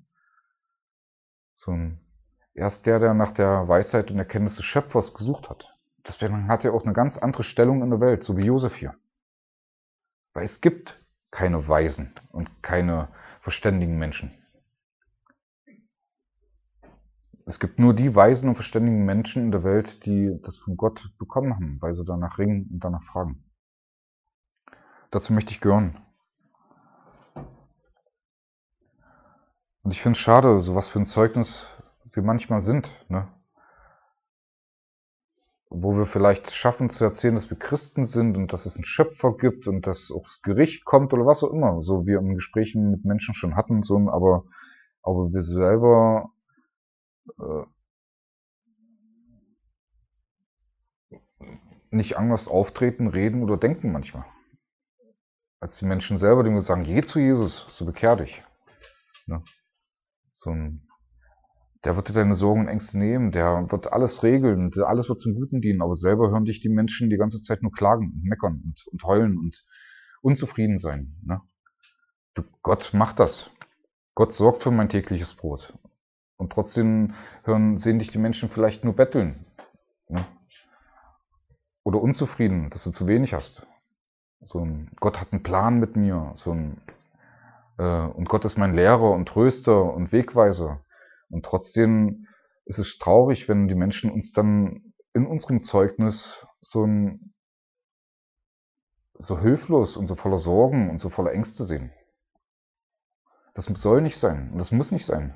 Er ist der nach der Weisheit und Erkenntnis des Schöpfers gesucht hat. Deswegen hat er auch eine ganz andere Stellung in der Welt, so wie Josef hier. Weil es gibt keine Weisen und keine verständigen Menschen. Es gibt nur die weisen und verständigen Menschen in der Welt, die das von Gott bekommen haben, weil sie danach ringen und danach fragen. Dazu möchte ich gehören. Und ich finde es schade, so was für ein Zeugnis wir manchmal sind, ne? Wo wir vielleicht schaffen zu erzählen, dass wir Christen sind und dass es einen Schöpfer gibt und dass auch das Gericht kommt oder was auch immer, so wie wir in Gesprächen mit Menschen schon hatten, aber wir selber nicht anders auftreten, reden oder denken manchmal. Als die Menschen selber, die mir sagen, geh zu Jesus, so bekehr dich. Ne? Der wird dir deine Sorgen und Ängste nehmen, der wird alles regeln, alles wird zum Guten dienen, aber selber hören dich die Menschen die ganze Zeit nur klagen und meckern und heulen und unzufrieden sein. Ne? Gott macht das. Gott sorgt für mein tägliches Brot. Und trotzdem sehen dich die Menschen vielleicht nur betteln. Ne? Oder unzufrieden, dass du zu wenig hast. Gott hat einen Plan mit mir. Und Gott ist mein Lehrer und Tröster und Wegweiser. Und trotzdem ist es traurig, wenn die Menschen uns dann in unserem Zeugnis so hilflos und so voller Sorgen und so voller Ängste sehen. Das soll nicht sein und das muss nicht sein.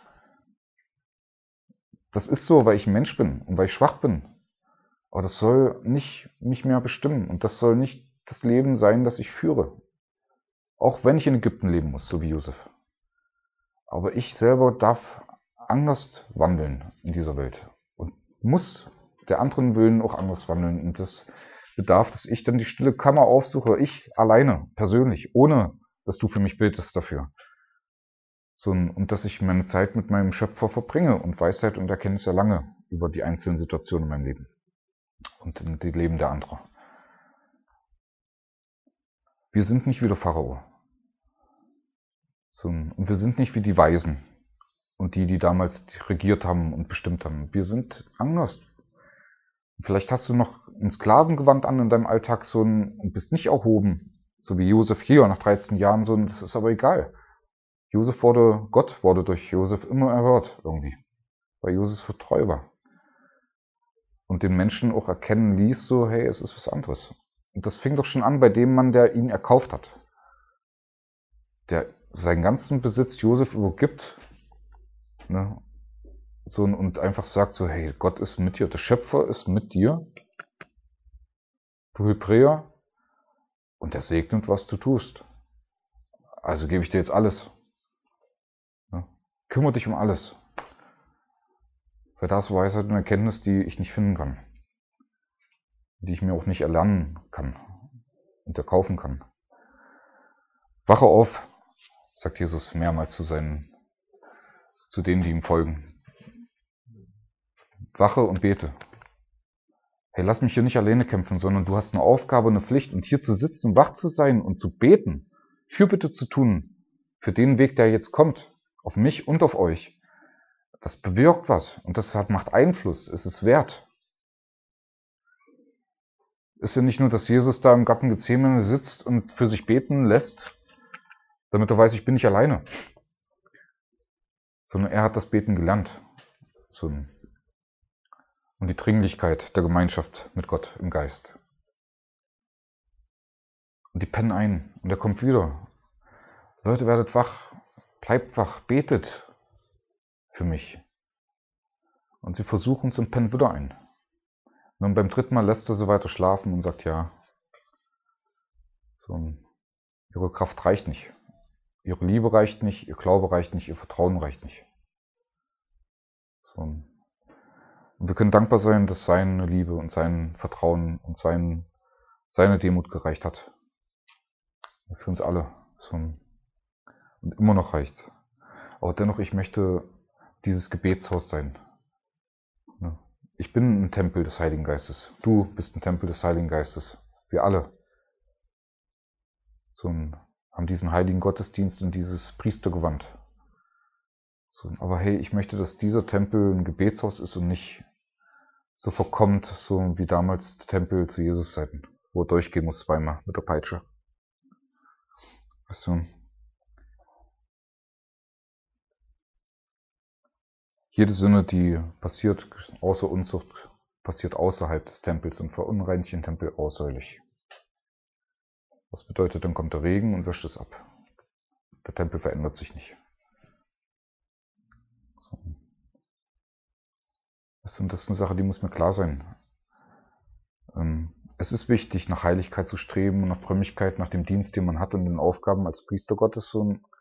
Das ist so, weil ich ein Mensch bin und weil ich schwach bin. Aber das soll nicht mich mehr bestimmen und das soll nicht das Leben sein, das ich führe. Auch wenn ich in Ägypten leben muss, so wie Josef. Aber ich selber darf anders wandeln in dieser Welt und muss der anderen Willen auch anders wandeln. Und das bedarf, dass ich dann die stille Kammer aufsuche, ich alleine, persönlich, ohne dass du für mich betest dafür. Und dass ich meine Zeit mit meinem Schöpfer verbringe und Weisheit und Erkenntnis erlange über die einzelnen Situationen in meinem Leben. und in die Leben der anderen. Wir sind nicht wie der Pharao. Und wir sind nicht wie die Weisen und die damals regiert haben und bestimmt haben. Wir sind anders. Vielleicht hast du noch ein Sklavengewand an in deinem Alltag und bist nicht erhoben, so wie Josef hier nach 13 Jahren. Das ist aber egal. Gott wurde durch Josef immer erhört irgendwie, weil Josef so treu war. Und den Menschen auch erkennen ließ, hey, es ist was anderes. Und das fing doch schon an bei dem Mann, der ihn erkauft hat. Der seinen ganzen Besitz Josef übergibt, ne, und einfach sagt hey, Gott ist mit dir, der Schöpfer ist mit dir, du Hebräer, und er segnet, was du tust. Also gebe ich dir jetzt alles. Ne? Kümmere dich um alles. Weil da ist Weisheit und Erkenntnis, die ich nicht finden kann. Die ich mir auch nicht erlernen kann und erkaufen kann. Wache auf, sagt Jesus mehrmals zu denen, die ihm folgen. Wache und bete. Hey, lass mich hier nicht alleine kämpfen, sondern du hast eine Aufgabe, eine Pflicht, und hier zu sitzen, wach zu sein und zu beten, Fürbitte zu tun, für den Weg, der jetzt kommt, auf mich und auf euch. Das bewirkt was und das macht Einfluss, es ist wert. Ist ja nicht nur, dass Jesus da im Garten Gethsemane sitzt und für sich beten lässt, damit er weiß, ich bin nicht alleine, sondern er hat das Beten gelernt. Und die Dringlichkeit der Gemeinschaft mit Gott im Geist. Und die pennen ein und er kommt wieder. Leute, werdet wach, bleibt wach, betet für mich. Und sie versuchen es und pennen wieder ein. Und dann beim dritten Mal lässt er sie weiter schlafen und sagt, ja, ihre Kraft reicht nicht. Ihre Liebe reicht nicht, ihr Glaube reicht nicht, ihr Vertrauen reicht nicht. Und wir können dankbar sein, dass seine Liebe und sein Vertrauen und seine Demut gereicht hat. Für uns alle. Und immer noch reicht. Aber dennoch, ich möchte dieses Gebetshaus sein. Ich bin ein Tempel des Heiligen Geistes. Du bist ein Tempel des Heiligen Geistes. Wir alle. Haben diesen heiligen Gottesdienst und dieses Priestergewand. Aber hey, ich möchte, dass dieser Tempel ein Gebetshaus ist und nicht so verkommt, so wie damals der Tempel zu Jesus Zeiten, wo er durchgehen muss zweimal mit der Peitsche. Weißt du? Jede Sünde, die passiert außer Unzucht, passiert außerhalb des Tempels und verunreinigt den Tempel äußerlich. Das bedeutet, dann kommt der Regen und wäscht es ab. Der Tempel verändert sich nicht. Und das ist eine Sache, die muss mir klar sein. Es ist wichtig, nach Heiligkeit zu streben und nach Frömmigkeit, nach dem Dienst, den man hat und den Aufgaben als Priester Gottes.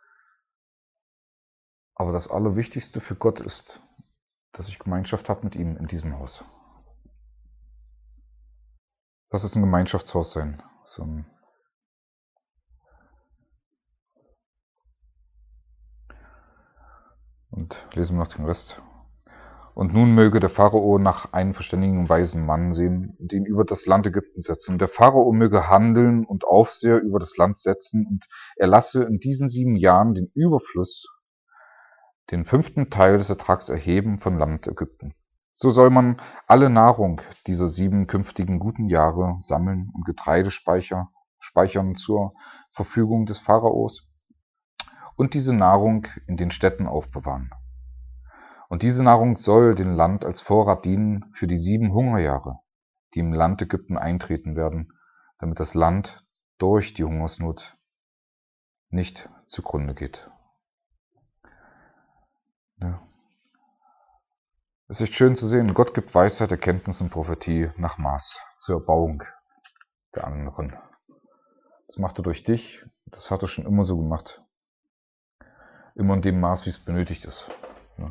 Aber das Allerwichtigste für Gott ist, dass ich Gemeinschaft habe mit ihm in diesem Haus. Lass es ein Gemeinschaftshaus sein. Und lesen wir noch den Rest. Und nun möge der Pharao nach einem verständigen und weisen Mann sehen, den über das Land Ägypten setzen. Und der Pharao möge handeln und Aufseher über das Land setzen, und er lasse in diesen 7 Jahren den Überfluss, den 5. Teil des Ertrags erheben von Land Ägypten. So soll man alle Nahrung dieser 7 künftigen guten Jahre sammeln und Getreide speichern zur Verfügung des Pharaos und diese Nahrung in den Städten aufbewahren. Und diese Nahrung soll dem Land als Vorrat dienen für die 7 Hungerjahre, die im Land Ägypten eintreten werden, damit das Land durch die Hungersnot nicht zugrunde geht. Ja. Es ist echt schön zu sehen, Gott gibt Weisheit, Erkenntnis und Prophetie nach Maß zur Erbauung der anderen. Das macht er durch dich, das hat er schon immer so gemacht. Immer in dem Maß, wie es benötigt ist. Ja.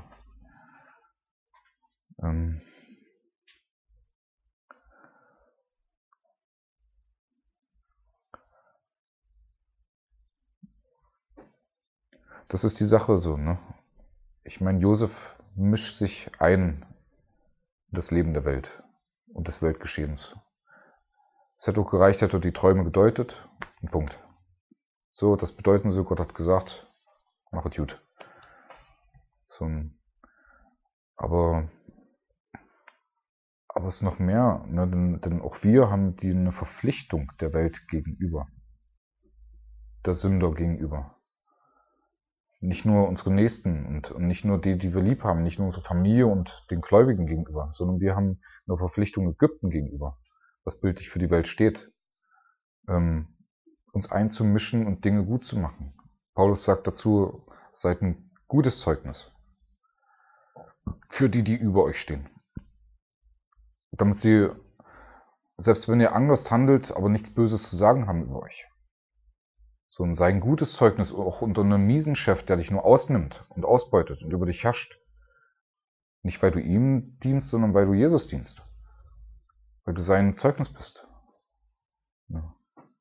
Das ist die Sache so, ne? Ich meine, Josef mischt sich ein in das Leben der Welt. und des Weltgeschehens. Es hätte auch gereicht, hätte er die Träume gedeutet, und Punkt. So, das bedeuten sie, Gott hat gesagt, mach es gut. So, aber es ist noch mehr, ne? Denn auch wir haben eine Verpflichtung der Welt gegenüber, der Sünder gegenüber. Nicht nur unsere Nächsten und nicht nur die wir lieb haben, nicht nur unsere Familie und den Gläubigen gegenüber, sondern wir haben eine Verpflichtung Ägypten gegenüber, was bildlich für die Welt steht, uns einzumischen und Dinge gut zu machen. Paulus sagt dazu, seid ein gutes Zeugnis für die über euch stehen. Damit sie, selbst wenn ihr anders handelt, aber nichts Böses zu sagen haben über euch. So, und sei ein gutes Zeugnis auch unter einem miesen Chef, der dich nur ausnimmt und ausbeutet und über dich herrscht. Nicht, weil du ihm dienst, sondern weil du Jesus dienst. Weil du sein Zeugnis bist. Ja.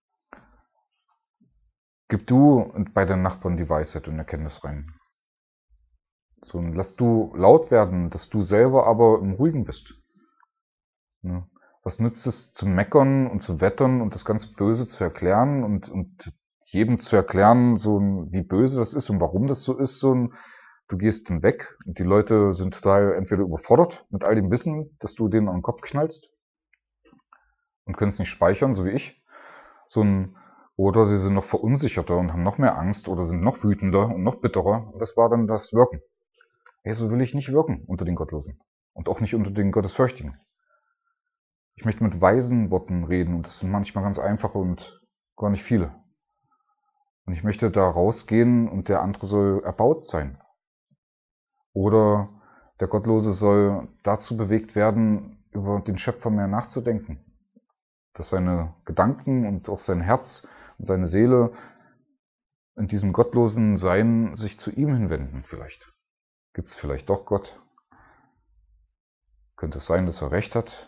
Gib du bei deinen Nachbarn die Weisheit und Erkenntnis rein. So, und lass du laut werden, dass du selber aber im Ruhigen bist. Ja. Was nützt es zu meckern und zu wettern und das ganz Böse zu erklären und jedem zu erklären, so wie böse das ist und warum das so ist, du gehst dann weg und die Leute sind total entweder überfordert mit all dem Wissen, dass du denen an den Kopf knallst und können es nicht speichern, so wie ich, oder sie sind noch verunsicherter und haben noch mehr Angst oder sind noch wütender und noch bitterer. Und das war dann das Wirken. Hey, so will ich nicht wirken unter den Gottlosen und auch nicht unter den Gottesfürchtigen. Ich möchte mit weisen Worten reden und das sind manchmal ganz einfache und gar nicht viele. Und ich möchte da rausgehen und der andere soll erbaut sein. Oder der Gottlose soll dazu bewegt werden, über den Schöpfer mehr nachzudenken. Dass seine Gedanken und auch sein Herz und seine Seele in diesem gottlosen Sein sich zu ihm hinwenden vielleicht. Gibt es vielleicht doch Gott? Könnte es sein, dass er recht hat?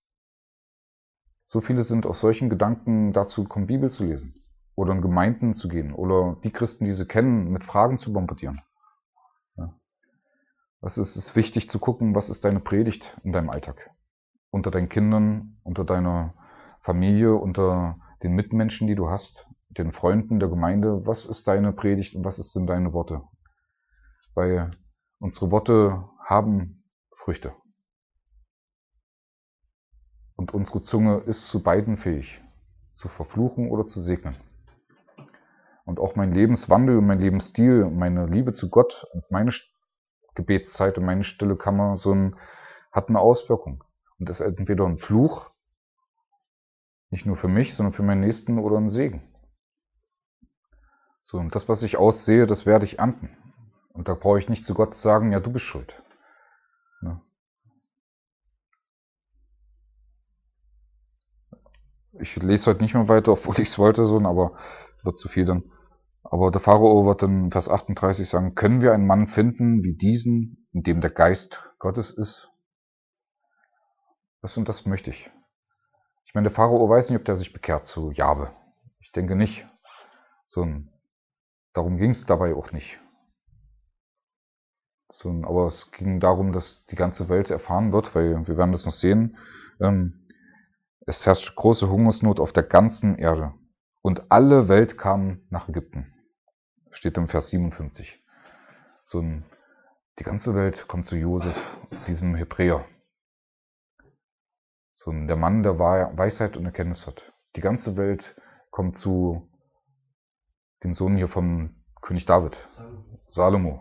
So viele sind aus solchen Gedanken dazu gekommen, Bibel zu lesen. Oder in Gemeinden zu gehen. Oder die Christen, die sie kennen, mit Fragen zu bombardieren. Ja. Es ist wichtig zu gucken, was ist deine Predigt in deinem Alltag? Unter deinen Kindern, unter deiner Familie, unter den Mitmenschen, die du hast, den Freunden der Gemeinde. Was ist deine Predigt und was sind deine Worte? Weil unsere Worte haben Früchte. Und unsere Zunge ist zu beiden fähig, zu verfluchen oder zu segnen. Und auch mein Lebenswandel, mein Lebensstil, meine Liebe zu Gott und meine Gebetszeit und meine stille Kammer, hat eine Auswirkung. Und das ist entweder ein Fluch, nicht nur für mich, sondern für meinen Nächsten, oder ein Segen. So, und das, was ich aussehe, das werde ich ernten. Und da brauche ich nicht zu Gott sagen, ja, du bist schuld. Ne? Ich lese heute nicht mehr weiter, obwohl ich es wollte, aber wird zu viel dann. Aber der Pharao wird in Vers 38 sagen, können wir einen Mann finden wie diesen, in dem der Geist Gottes ist? Was und das möchte ich. Ich meine, der Pharao weiß nicht, ob der sich bekehrt zu Jahwe. Ich denke nicht. Darum ging es dabei auch nicht. Aber es ging darum, dass die ganze Welt erfahren wird, weil wir werden das noch sehen. Es herrscht große Hungersnot auf der ganzen Erde. Und alle Welt kam nach Ägypten. Steht im Vers 57. Die ganze Welt kommt zu Josef, diesem Hebräer. Der Mann, der Weisheit und Erkenntnis hat. Die ganze Welt kommt zu dem Sohn hier vom König David, Salomo.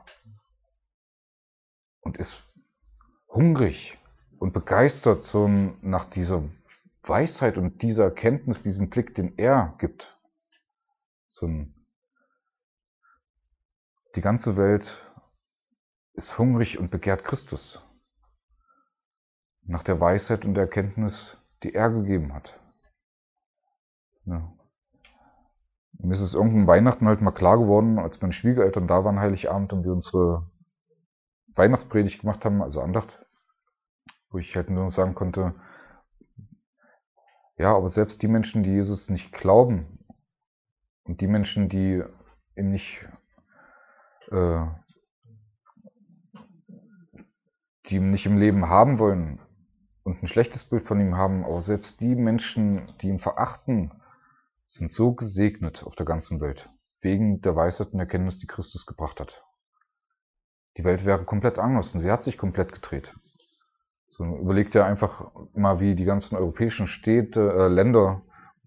Und ist hungrig und begeistert nach dieser Weisheit und dieser Erkenntnis, diesem Blick, den er gibt. Die ganze Welt ist hungrig und begehrt Christus. Nach der Weisheit und der Erkenntnis, die er gegeben hat. Ja. Mir ist es irgendwann Weihnachten halt mal klar geworden, als meine Schwiegereltern da waren, Heiligabend, und wir unsere Weihnachtspredigt gemacht haben, also Andacht, wo ich halt nur sagen konnte, ja, aber selbst die Menschen, die Jesus nicht glauben und die Menschen, die ihn nicht, die ihn nicht im Leben haben wollen, und ein schlechtes Bild von ihm haben, aber selbst die Menschen, die ihn verachten, sind so gesegnet auf der ganzen Welt, wegen der Weisheit und Erkenntnis, die Christus gebracht hat. Die Welt wäre komplett anders und sie hat sich komplett gedreht. So, überlegt ja einfach mal, wie die ganzen europäischen Städte, Länder,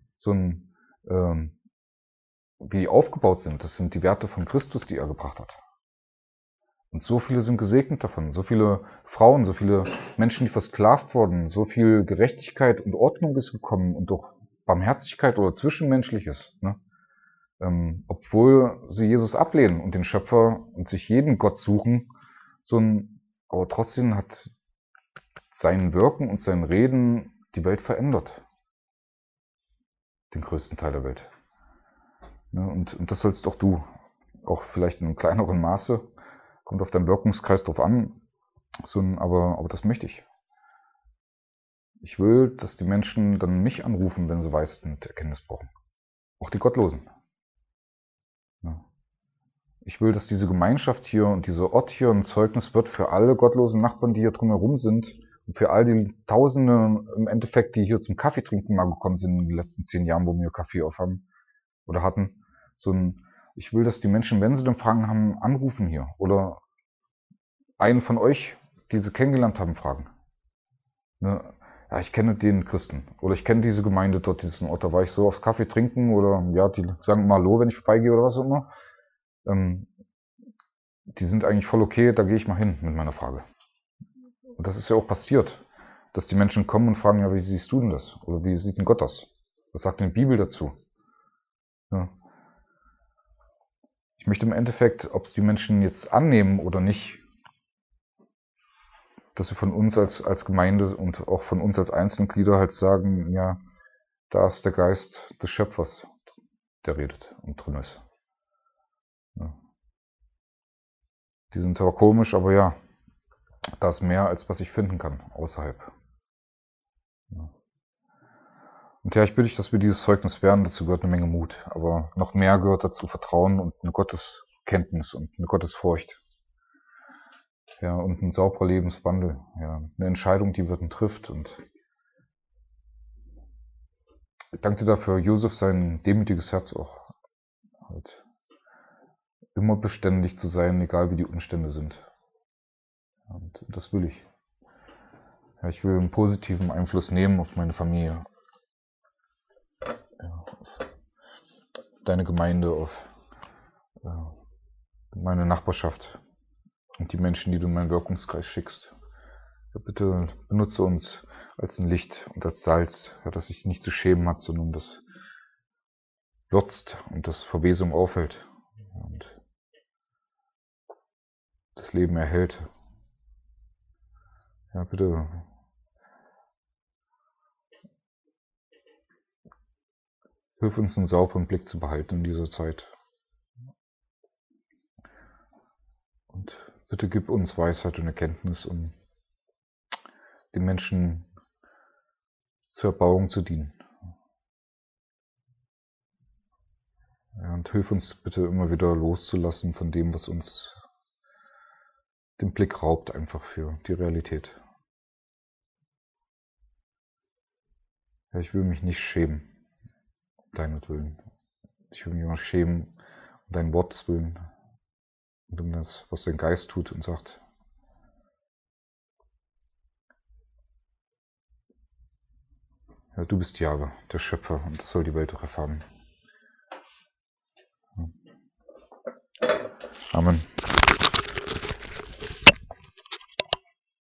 wie die aufgebaut sind. Das sind die Werte von Christus, die er gebracht hat. Und so viele sind gesegnet davon. So viele Frauen, so viele Menschen, die versklavt wurden. So viel Gerechtigkeit und Ordnung ist gekommen und auch Barmherzigkeit oder Zwischenmenschliches. Ne? Obwohl sie Jesus ablehnen und den Schöpfer und sich jeden Gott suchen. Aber trotzdem hat sein Wirken und sein Reden die Welt verändert. Den größten Teil der Welt. Ja, und das sollst auch du. Auch vielleicht in einem kleineren Maße. Kommt auf deinen Wirkungskreis drauf an. Aber das möchte ich. Ich will, dass die Menschen dann mich anrufen, wenn sie Weisheit und Erkenntnis brauchen. Auch die Gottlosen. Ja. Ich will, dass diese Gemeinschaft hier und dieser Ort hier ein Zeugnis wird für alle gottlosen Nachbarn, die hier drumherum sind. Und für all die Tausende im Endeffekt, die hier zum Kaffee trinken mal gekommen sind in den letzten 10 Jahren, wo wir Kaffee aufhaben oder hatten. Ich will, dass die Menschen, wenn sie dann Fragen haben, anrufen hier. Oder einen von euch, die sie kennengelernt haben, fragen. Ne? Ja, ich kenne den Christen. Oder ich kenne diese Gemeinde dort, diesen Ort. Da war ich so aufs Kaffee trinken. Oder ja, die sagen mal Hallo, wenn ich vorbeigehe oder was auch immer. Die sind eigentlich voll okay, da gehe ich mal hin mit meiner Frage. Und das ist ja auch passiert, dass die Menschen kommen und fragen, ja, wie siehst du denn das? Oder wie sieht denn Gott das? Was sagt denn die Bibel dazu? Ja. Ich möchte im Endeffekt, ob es die Menschen jetzt annehmen oder nicht, dass sie von uns als Gemeinde und auch von uns als Einzelglieder halt sagen, ja, da ist der Geist des Schöpfers, der redet und drin ist. Ja. Die sind zwar komisch, aber ja, da ist mehr, als was ich finden kann, außerhalb. Ja. Und ja, ich bitte dich, dass wir dieses Zeugnis werden, dazu gehört eine Menge Mut, aber noch mehr gehört dazu Vertrauen und eine Gotteskenntnis und eine Gottesfurcht. Ja, und ein sauberer Lebenswandel, ja, eine Entscheidung, die man trifft. Und ich danke dir dafür, Josef, sein demütiges Herz auch, halt immer beständig zu sein, egal wie die Umstände sind. Und das will ich. Ja, ich will einen positiven Einfluss nehmen auf meine Familie, ja, auf deine Gemeinde, auf meine Nachbarschaft und die Menschen, die du in meinen Wirkungskreis schickst. Ja, bitte benutze uns als ein Licht und als Salz, ja, das sich nicht zu schämen hat, sondern das würzt und das Verwesung aufhält und das Leben erhält. Ja, bitte hilf uns, einen sauberen Blick zu behalten in dieser Zeit. Und bitte gib uns Weisheit und Erkenntnis, um den Menschen zur Erbauung zu dienen. Ja, und hilf uns bitte immer wieder loszulassen von dem, was uns den Blick raubt, einfach für die Realität. Ja, ich will mich nicht schämen, um deinetwillen. Ich will mich immer schämen, um dein Wort willen und um das, was dein Geist tut und sagt. Ja, du bist Jahwe, der Schöpfer, und das soll die Welt auch erfahren. Amen.